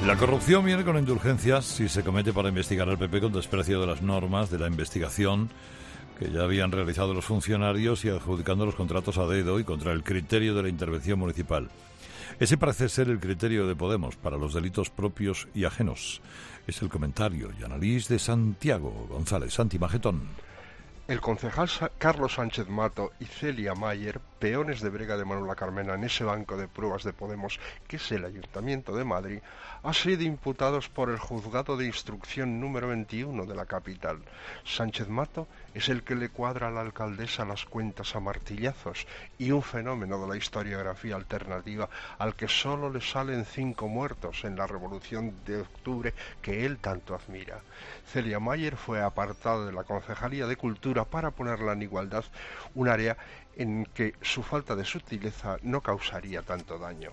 La corrupción viene con indulgencias si se comete para investigar al PP con desprecio de las normas de la investigación que ya habían realizado los funcionarios y adjudicando los contratos a dedo y contra el criterio de la intervención municipal. Ese parece ser el criterio de Podemos para los delitos propios y ajenos. Es el comentario y análisis de Santiago González, Santi Magetón. El concejal Carlos Sánchez Mato y Celia Mayer, peones de brega de Manuela Carmena en ese banco de pruebas de Podemos, que es el Ayuntamiento de Madrid, han sido imputados por el Juzgado de Instrucción número 21 de la capital. Sánchez Mato es el que le cuadra a la alcaldesa las cuentas a martillazos y un fenómeno de la historiografía alternativa al que solo le salen 5 muertos en la Revolución de Octubre que él tanto admira. Celia Mayer fue apartada de la Concejalía de Cultura para ponerla en igualdad, un área en que su falta de sutileza no causaría tanto daño.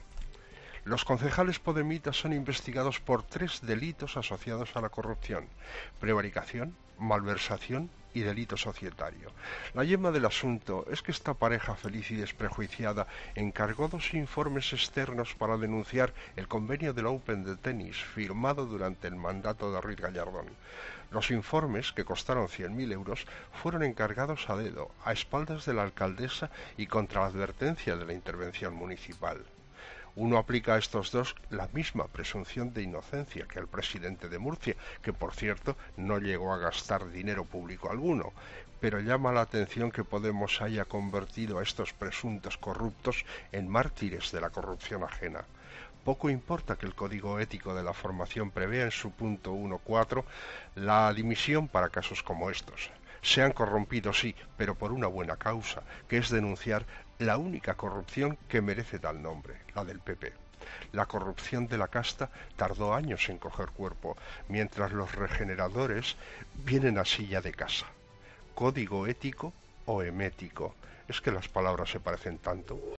Los concejales podemitas son investigados por 3 delitos asociados a la corrupción: prevaricación, malversación y delito societario. La yema del asunto es que esta pareja feliz y desprejuiciada encargó 2 informes externos para denunciar el convenio del Open de tenis firmado durante el mandato de Ruiz Gallardón. Los informes, que costaron 100.000 euros, fueron encargados a dedo, a espaldas de la alcaldesa y contra la advertencia de la intervención municipal. Uno aplica a estos 2 la misma presunción de inocencia que al presidente de Murcia, que por cierto no llegó a gastar dinero público alguno, pero llama la atención que Podemos haya convertido a estos presuntos corruptos en mártires de la corrupción ajena. Poco importa que el Código Ético de la Formación prevea en su punto 1.4 la dimisión para casos como estos. Se han corrompido, sí, pero por una buena causa, que es denunciar la única corrupción que merece tal nombre, la del PP. La corrupción de la casta tardó años en coger cuerpo, mientras los regeneradores vienen así ya de casa. ¿Código ético o emético? Es que las palabras se parecen tanto.